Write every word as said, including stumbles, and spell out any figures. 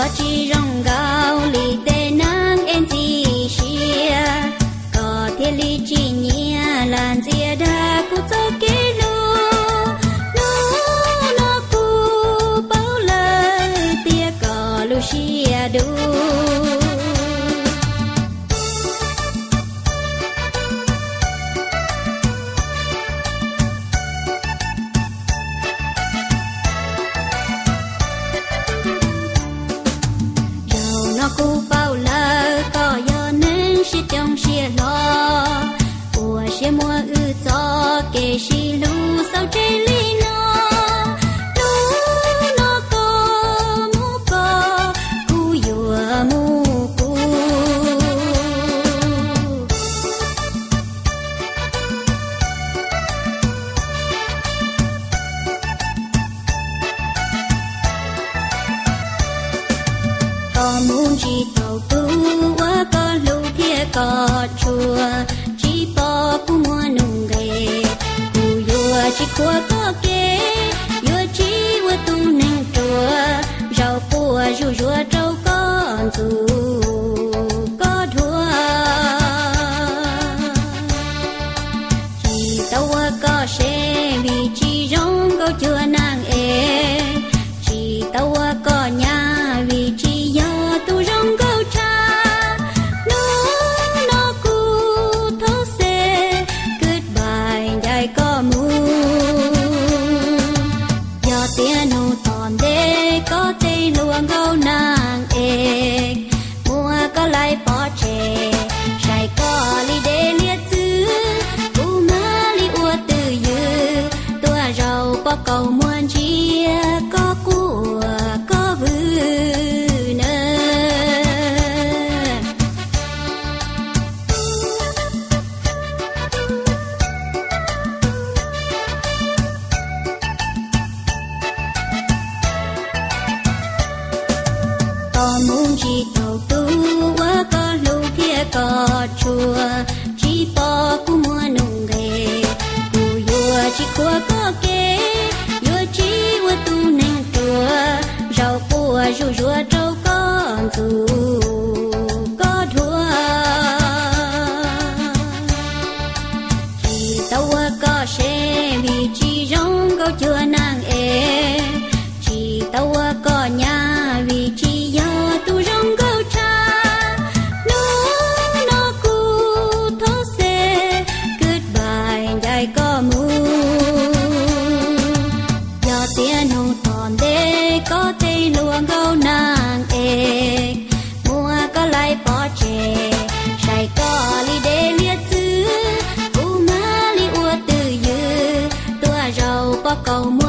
chỉ rong gạo lì tê nắng em gì xia có thể lý chỉ nhia làn dìa đa cũng cho kỹ lu lu nó cu bao lời tia có lu xia đủ cô bao la có do nên sẽ trong xe lo của xe mua ư cho kể xì lu sao chơi li nó lu nó có mu có cu dùa mu cu có muốn chỉ tàu tu qua có lưu kia có chùa chỉ bỏ cu mua nung ghê cu dùa chỉ khua có kê dùa chỉ qua tung neng chùa rau cua rù rùa trâu con dù có thua chỉ tàu qua có xe vì chỉ rong câu chùa nàng ê chỉ tàu qua có nhà vì chỉ do tu rong câu cha nó nó cu thấu xe kết bài dài có mu do tiền hô tòn đê có tây luồng câu nàng ê mua có lại bỏ chè sai có li đê liệt dư u ma li ua từ dư tua rau bỏ cầu muôn chia có của có vư có muốn chỉ tàu tu qua có lưu kia có chùa chỉ bỏ cu mua nung ghê cu dùa chỉ khua có kê dùa chỉ qua tu neng chùa rau cua rù rùa trâu con dù có thua chỉ tàu qua có xe vì chỉ rong câu chùa nàng ê chỉ tàu qua có nhà vì chỉ do tu rong câu cha nó nó cu thấu xe kết bài dài có mu do tiền hô tòn đê có tây luồng câu nàng ê mua có lại bỏ chè sai có li đê liệt dư u ma li ua từ dư tua rau bỏ cầu